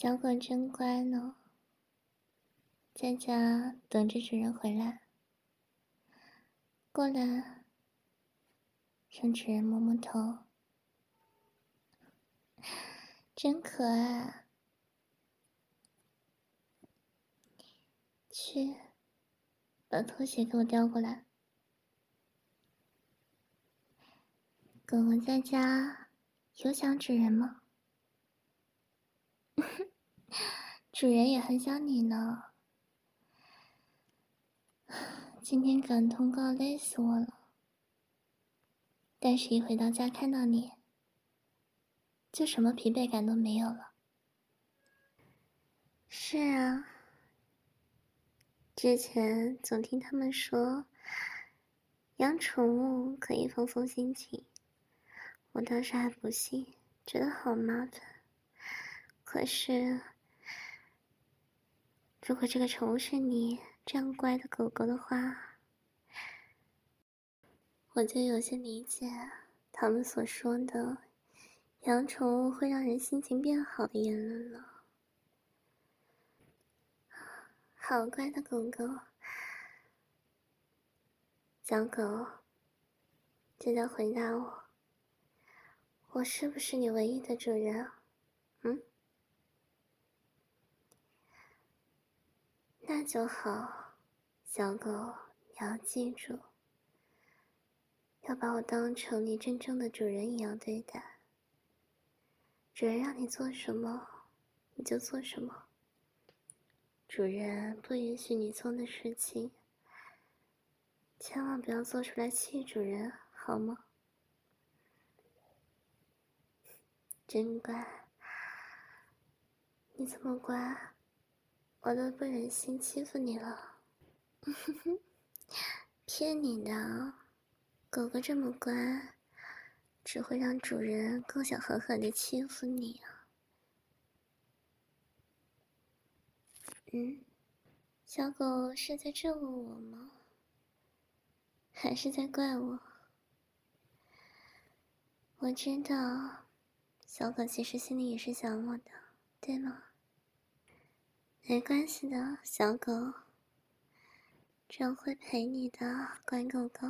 小狗真乖呢，在家等着主人回来。过来，让主人摸摸头，真可爱。去，把拖鞋给我叼过来。狗狗在家有想主人吗？主人也很想你呢。今天赶通告累死我了，但是一回到家看到你，就什么疲惫感都没有了。是啊，之前总听他们说养宠物可以放松心情，我当时还不信，觉得好麻烦。可是如果这个宠物是你这样乖的狗狗的话，我就有些理解他们所说的养宠物会让人心情变好的言论了。好乖的狗狗，小狗，现在回答我，我是不是你唯一的主人？那就好，小狗，你要记住，要把我当成你真正的主人一样对待。主人让你做什么，你就做什么。主人不允许你做的事情，千万不要做出来气主人，好吗？真乖，你这么乖，我都不忍心欺负你了。骗你的，狗狗这么乖，只会让主人更想狠狠地欺负你啊。小狗是在质问我吗？还是在怪我？我知道，小狗其实心里也是想我的，对吗？没关系的，小狗，这样会陪你的，乖狗狗。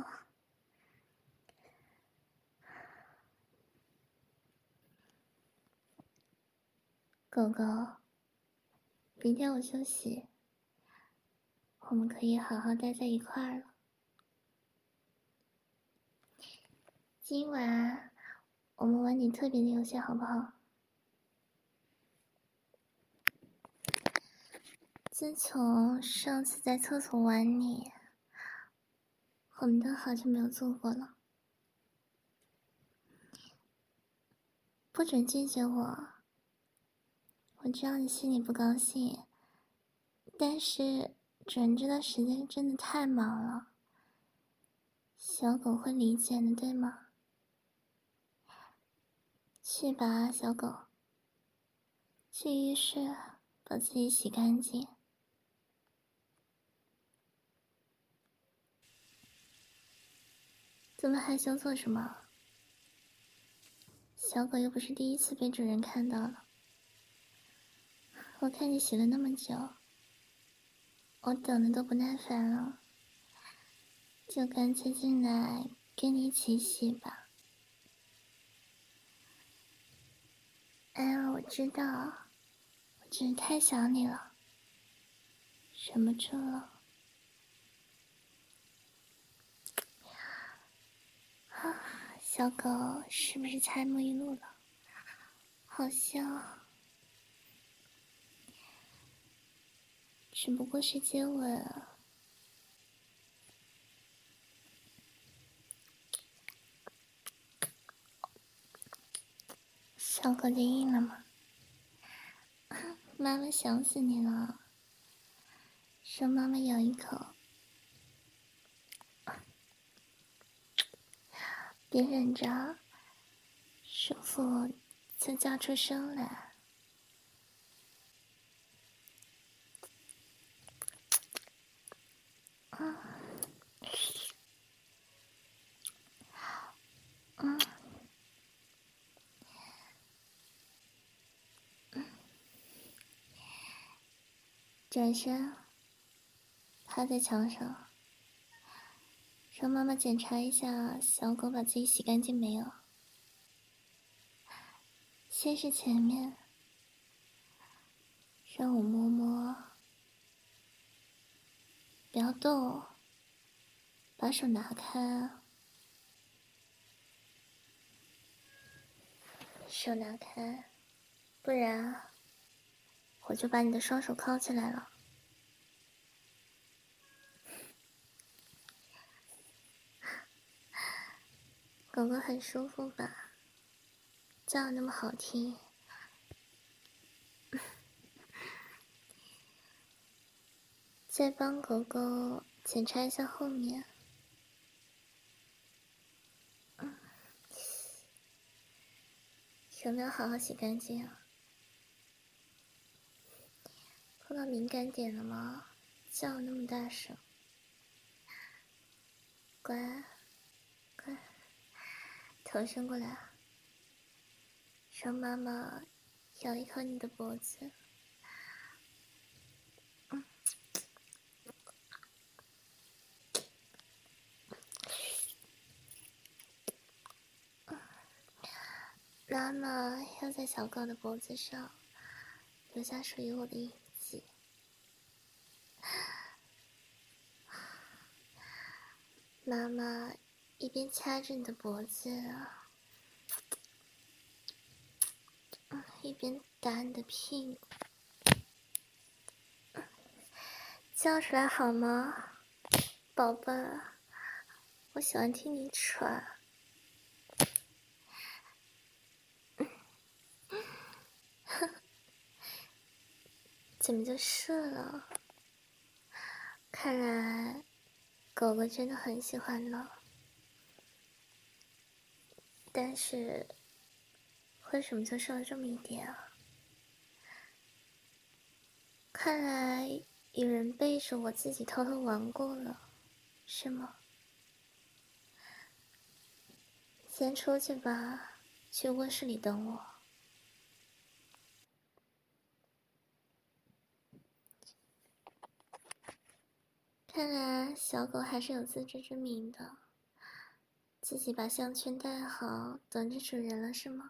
狗狗，明天我休息，我们可以好好待在一块儿了。今晚我们玩点特别的游戏，好不好？自从上次在厕所玩你，我们都好久没有做过了。不准拒绝我，我知道你心里不高兴，但是主人这段时间真的太忙了，小狗会理解的，对吗？去吧，小狗，去浴室把自己洗干净。这么害羞做什么？小狗又不是第一次被主人看到了。我看你洗了那么久，我等的都不耐烦了，就干脆进来跟你一起洗吧。哎呀，我知道，我真是太想你了，忍不住了。啊，小狗是不是猜沐浴露了？好香。只不过是接吻啊。小狗就硬了吗？妈妈想死你了，让妈妈咬一口。别忍着，舒服就叫出声来。 转身趴在墙上，让妈妈检查一下小狗把自己洗干净没有。先是前面，让我摸摸，不要动，把手拿开，手拿开，不然我就把你的双手铐起来了。狗狗很舒服吧？叫得那么好听。再帮狗狗检查一下后面。有没有好好洗干净啊？碰到敏感点了吗？叫那么大声。乖，乖，头伸过来，让妈妈咬一口你的脖子。妈妈要在小狗的脖子上留下属于我的印记。妈妈一边掐着你的脖子，一边打你的屁股。叫出来好吗，宝贝儿？我喜欢听你喘。怎么就射了？看来狗狗真的很喜欢了。但是为什么就射了这么一点啊？看来有人背着我自己偷偷玩过了，是吗？先出去吧，去卧室里等我。看来小狗还是有自知之明的，自己把项圈戴好，等着主人了是吗？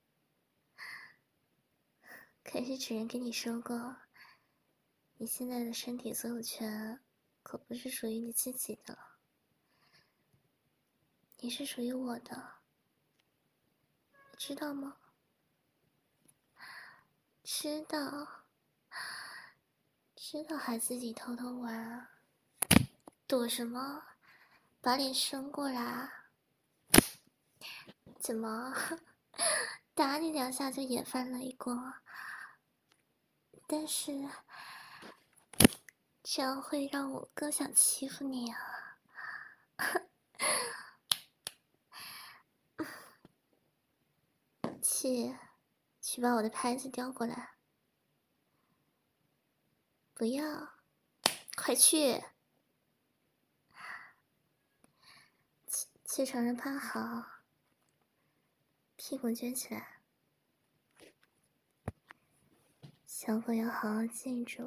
可是主人跟你说过，你现在的身体所有权可不是属于你自己的了，你是属于我的，你知道吗？知道，知道还自己偷偷玩，躲什么？把脸伸过来。怎么打你两下就眼泛泪光？但是这样会让我更想欺负你啊！去把我的拍子叼过来。不要，快去！去床上趴好，屁股撅起来。小狗要好好记住，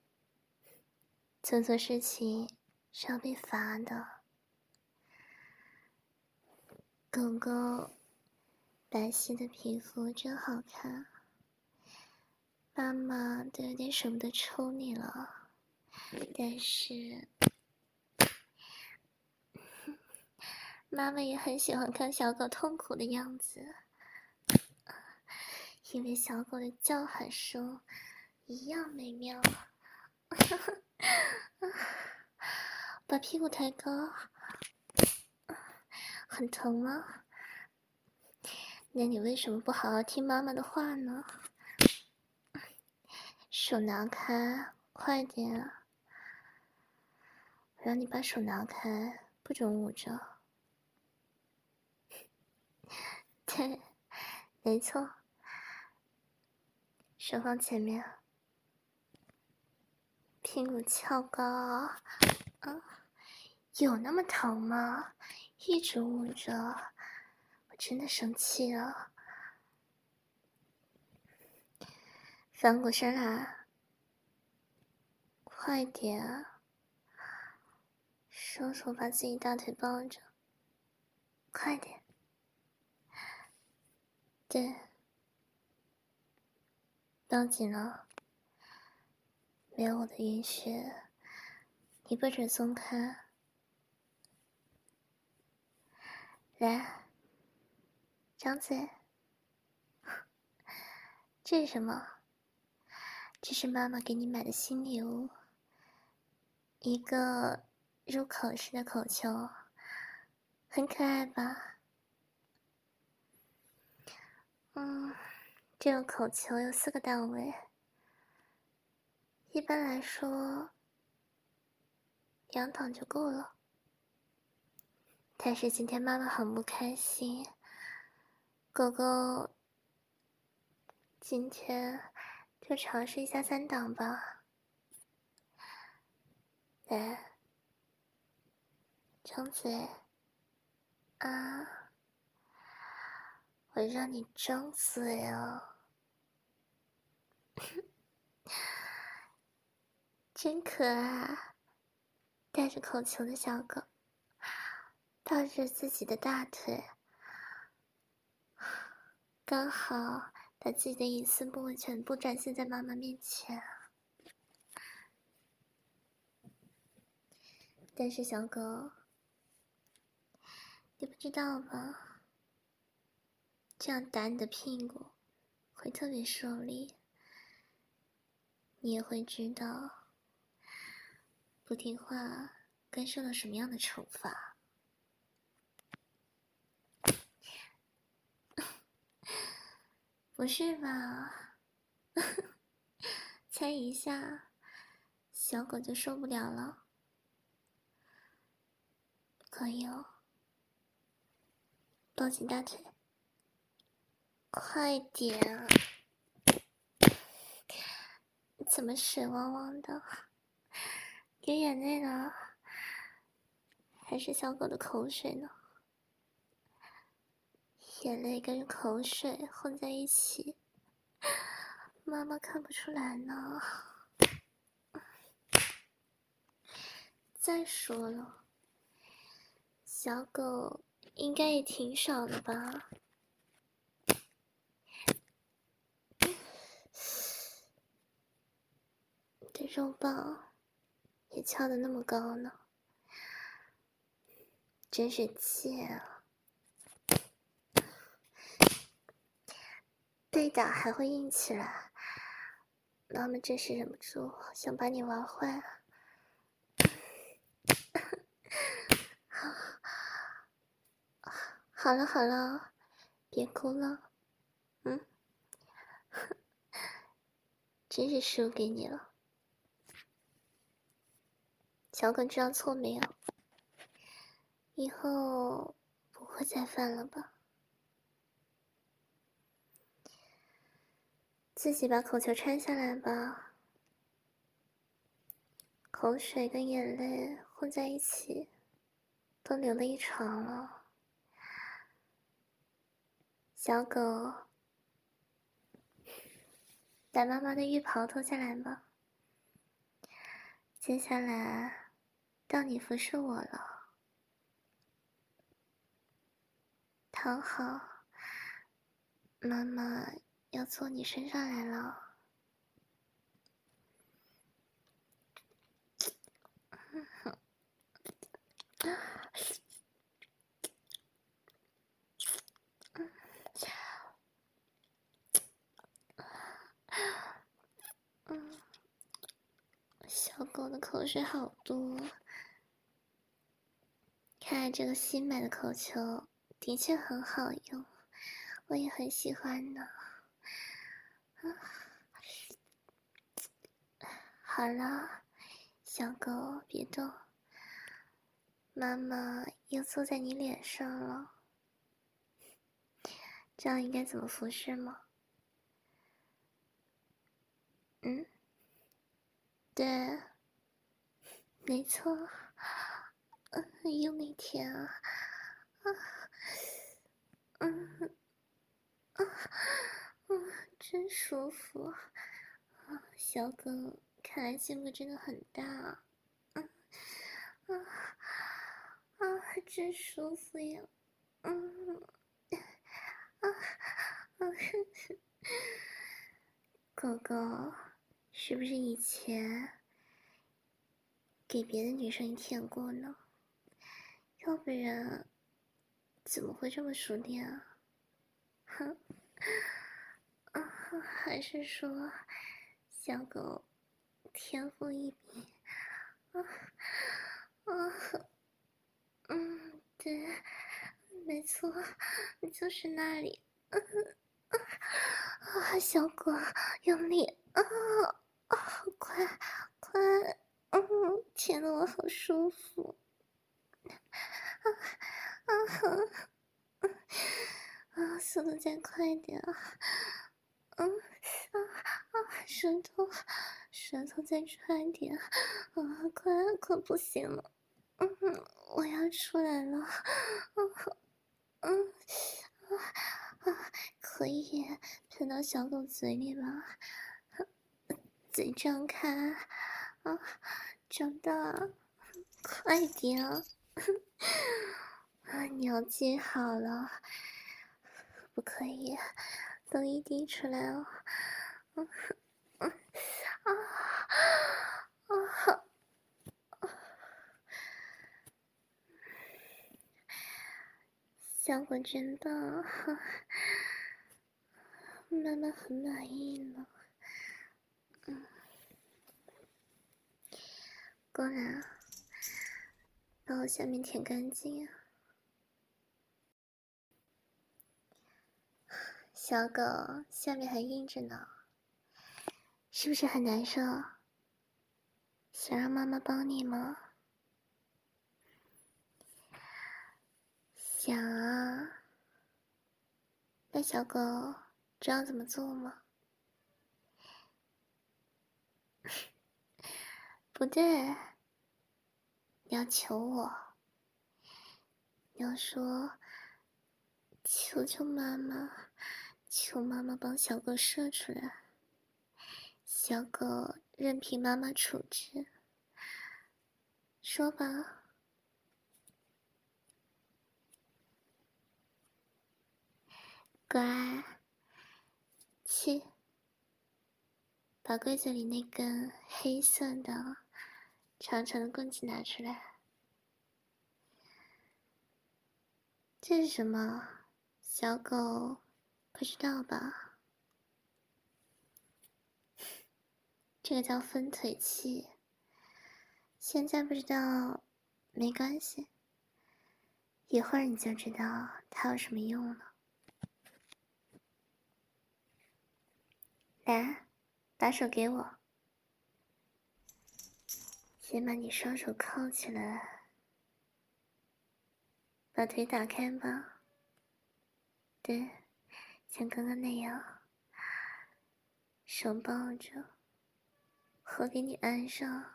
做错事情是要被罚的。狗狗白皙的皮肤真好看，妈妈都有点舍不得抽你了，但是妈妈也很喜欢看小狗痛苦的样子，因为小狗的叫喊声一样美妙。把屁股抬高，很疼吗？那你为什么不好好听妈妈的话呢？手拿开，快点啊！我让你把手拿开，不准捂着。对，没错。手放前面，屁股翘高。啊，有那么疼吗？一直捂着，我真的生气了。翻过身来， 快点啊！双手把自己大腿抱着，快点！对，抱紧了。没有我的允许，你不准松开。来，张嘴。这是什么？这是妈妈给你买的新礼物，一个入口式的口球，很可爱吧？这个口球有4个档位，一般来说2档就够了。但是今天妈妈很不开心，狗狗今天就尝试一下3档吧。来，张嘴啊！我让你张嘴啊！真可爱，带着口球的小狗，抱着自己的大腿，刚好把自己的隐私部位全部展现在妈妈面前。但是小狗，你不知道吧？这样打你的屁股会特别受力，你也会知道不听话该受到什么样的惩罚。不是吧？猜一下，小狗就受不了了。可以哦，抱紧大腿，快点啊！怎么水汪汪的？有眼泪了，还是小狗的口水呢？眼泪跟口水混在一起，妈妈看不出来呢。再说了，小狗应该也挺少的吧？这肉棒也翘得那么高呢，真是贱啊！被打还会硬起来，妈妈真是忍不住想把你玩坏了。好了好了，别哭了，真是输给你了。小狗知道错没有？以后不会再犯了吧？自己把口球拆下来吧，口水跟眼泪混在一起，都流了一床了。小狗，把妈妈的浴袍脱下来吧。接下来到你服侍我了，躺好，妈妈要坐你身上来了。小狗的口水好多，看来这个新买的口球的确很好用，我也很喜欢呢。好了，小狗别动，妈妈又坐在你脸上了，这样应该怎么服侍吗？对，没错，又没甜啊，真舒服，小狗看来性格真的很大啊！啊啊，真舒服呀！嗯啊啊！狗狗，是不是以前给别的女生也舔过呢？要不然怎么会这么熟练啊？哼！啊，还是说小狗天赋异禀？啊啊！对，没错，就是那里。小狗用力快快，舔得我好舒服。速度再快一点啊！舌头再快点快不行了！我要出来了！可以喷到小狗嘴里吗？嘴张开长大，快点你要记好了，不可以都一滴出来哦！效果真的，妈妈很满意呢。过来，把我下面舔干净啊！小狗下面还硬着呢，是不是很难受？想让妈妈帮你吗？想啊。那小狗知道怎么做吗？不对，你要求我，你要说求求妈妈，求妈妈帮小狗射出来，小狗任凭妈妈处置。说吧。乖，去把柜子里那根黑色的长长的棍子拿出来。这是什么？小狗不知道吧？这个叫分腿器。现在不知道没关系，一会儿你就知道它有什么用了。来，把手给我。先把你双手铐起来，把腿打开吧。对，像刚刚那样，手抱着，我给你安上。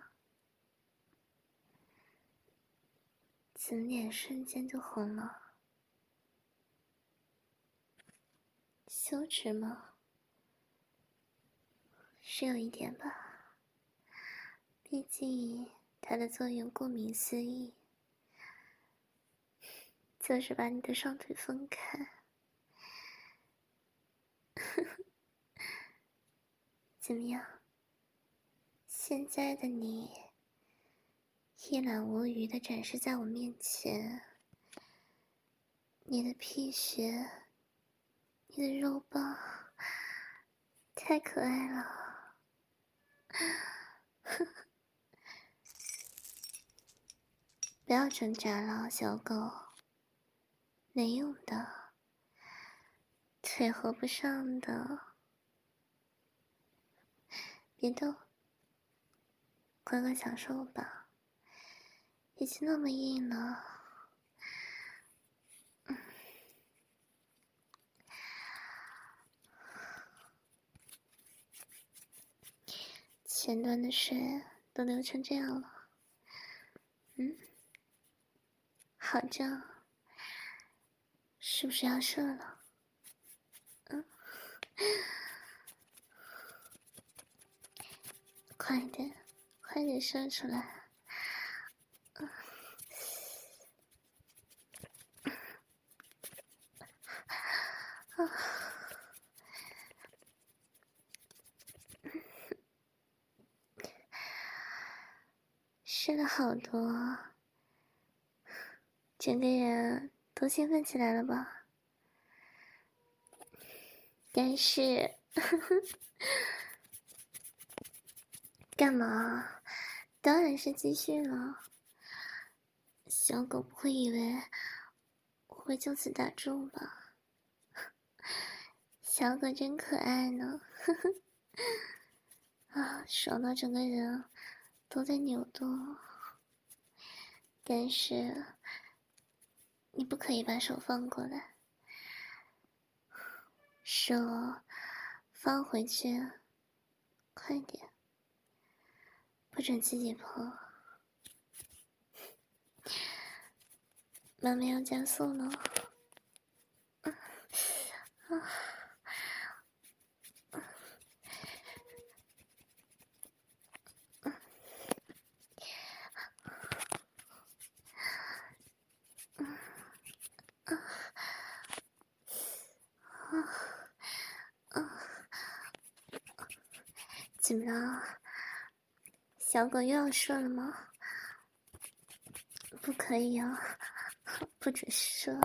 怎么脸瞬间就红了？羞耻吗？是有一点吧，毕竟它的作用顾名思义，就是把你的双腿分开。怎么样？现在的你一览无余地展示在我面前，你的屁穴，你的肉棒，太可爱了。不要挣扎了，小狗，没用的，腿合不上的。别动，乖乖享受吧，已经那么硬了。前端的水都流成这样了，好胀，是不是要射了？ 快点，快点射出来！射了好多，整个人都兴奋起来了吧？但是，干嘛？当然是继续了。小狗不会以为我会就此打住吧？小狗真可爱呢，啊，爽到整个人都在扭动。但是，你不可以把手放过来，手放回去，快点，不准自己碰。妈妈要加速了。怎么了？小狗又要射了吗？不可以啊，不准射，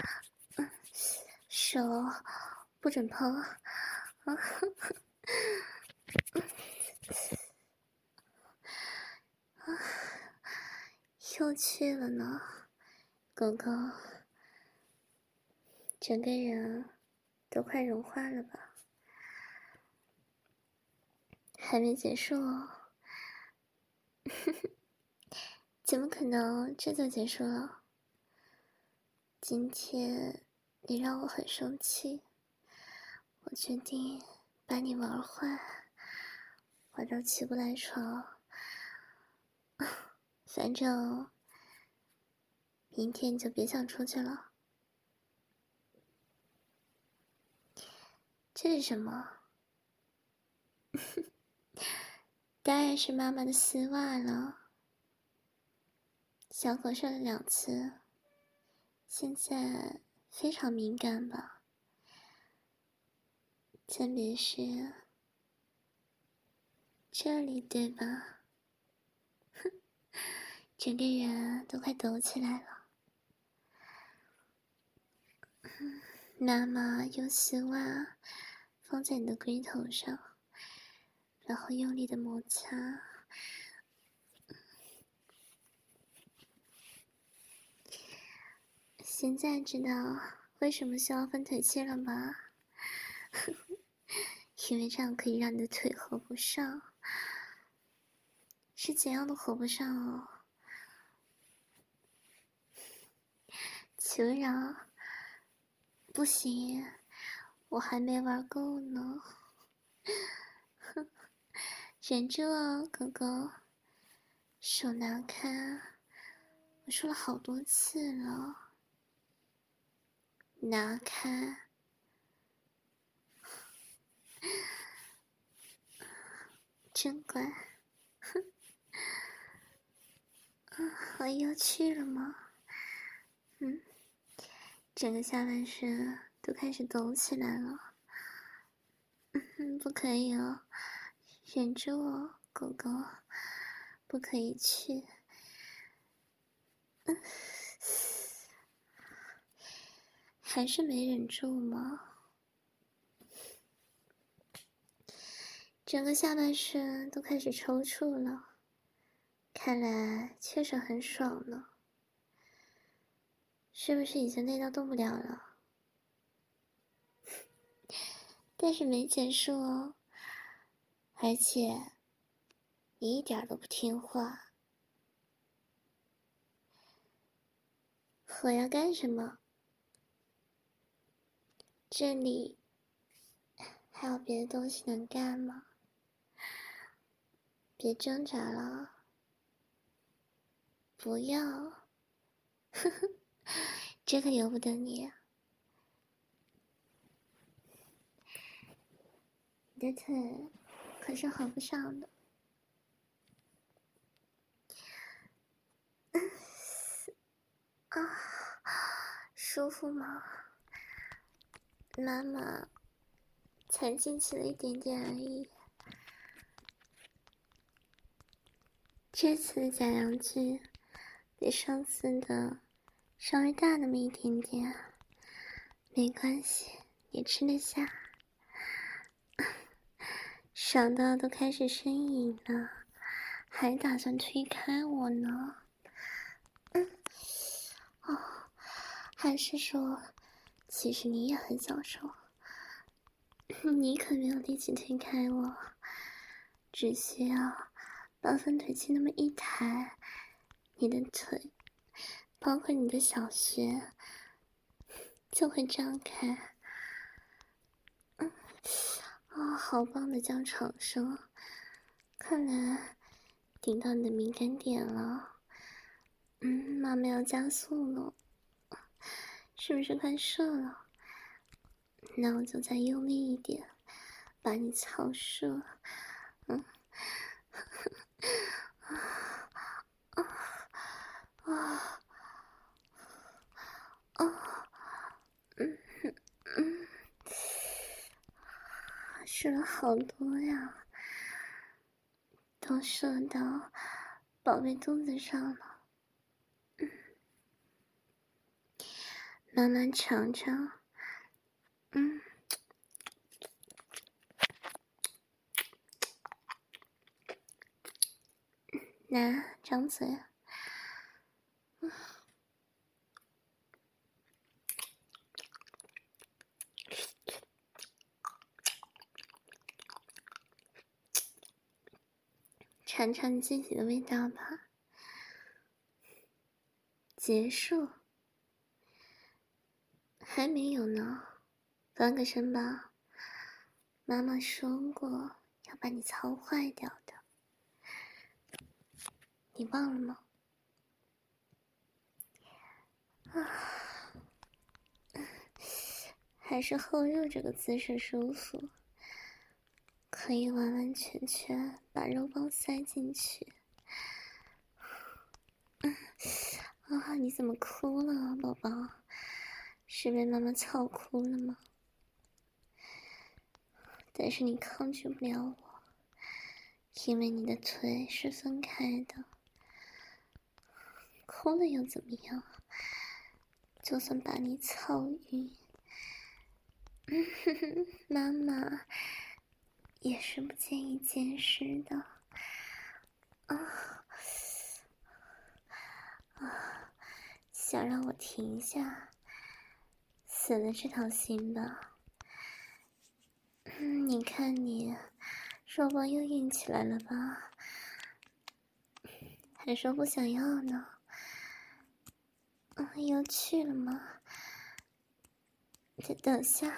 手不准碰啊！又去了呢，狗狗，整个人都快融化了吧？还没结束哦。怎么可能这就结束了？今天你让我很生气，我决定把你玩坏，玩到起不来床。反正明天你就别想出去了。这是什么？当然是妈妈的丝袜了。小狗射了2次，现在非常敏感吧？特别是这里，对吧？整个人都快抖起来了。妈妈用丝袜放在你的龟头上，然后用力的摩擦。现在知道为什么需要分腿器了吧？因为这样可以让你的腿合不上。是怎样的合不上哦？求饶，不行，我还没玩够呢。忍住哦，狗狗，手拿开，我说了好多次了，拿开。真乖。我要去了吗？整个下半身都开始抖起来了。不可以哦，忍住哦，狗狗，不可以去。还是没忍住吗？整个下半身都开始抽搐了，看来确实很爽呢。是不是已经累到动不了了？但是没结束哦，而且你一点都不听话。我要干什么？这里还有别的东西能干吗？别挣扎了，不要，呵呵，这可由不得你。你的腿可是合不上的。 舒服吗？妈妈才进去了一点点而已。这次的假阳具比上次的稍微大那么一点点，没关系，你吃得下。爽到都开始呻吟了，还打算推开我呢。哦，还是说，其实你也很享受，你可没有力气推开我，只需要把分腿器那么一抬，你的腿，包括你的小穴，就会张开。好棒的叫床声，看来顶到你的敏感点了。妈妈要加速了，是不是快射了？那我就再用力一点，把你操射。射了好多呀，都射到宝贝肚子上了。慢慢尝尝。来，张嘴。尝尝你自己的味道吧。结束？还没有呢，翻个身吧。妈妈说过要把你操坏掉的，你忘了吗？还是后入这个姿势舒服，可以完完全全把肉棒塞进去。你怎么哭了，宝宝？是被妈妈操哭了吗？但是你抗拒不了我，因为你的腿是分开的。哭了又怎么样？就算把你操晕，妈妈也是不介意见识的。想让我停下，死了这条心吧。你看你，肉棒又硬起来了吧？还说不想要呢？又去了吗？等下，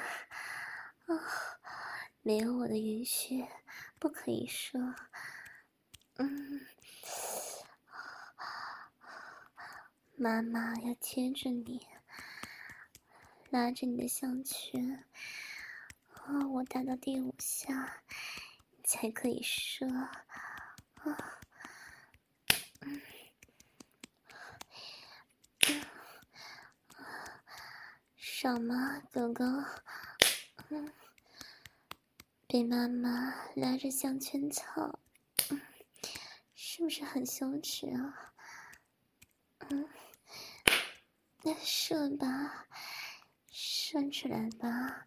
没有我的允许，不可以射。妈妈要贴着你，拉着你的项圈。我打到第5下，你才可以射。爽吗，狗狗？被妈妈拉着项圈操，是不是很羞耻啊？那射吧，射出来吧。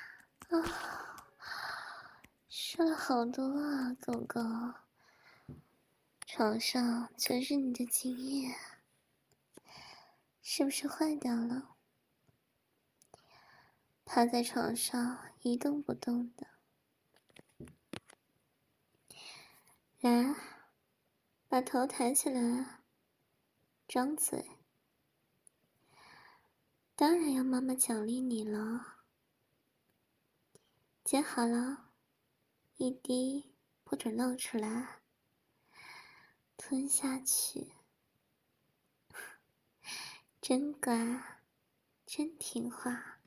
射了好多啊，狗狗。床上全是你的精液，是不是坏掉了？趴在床上一动不动的。来，把头抬起来，张嘴。当然要妈妈奖励你了。接好了，一滴不准漏出来，吞下去。真乖，真听话。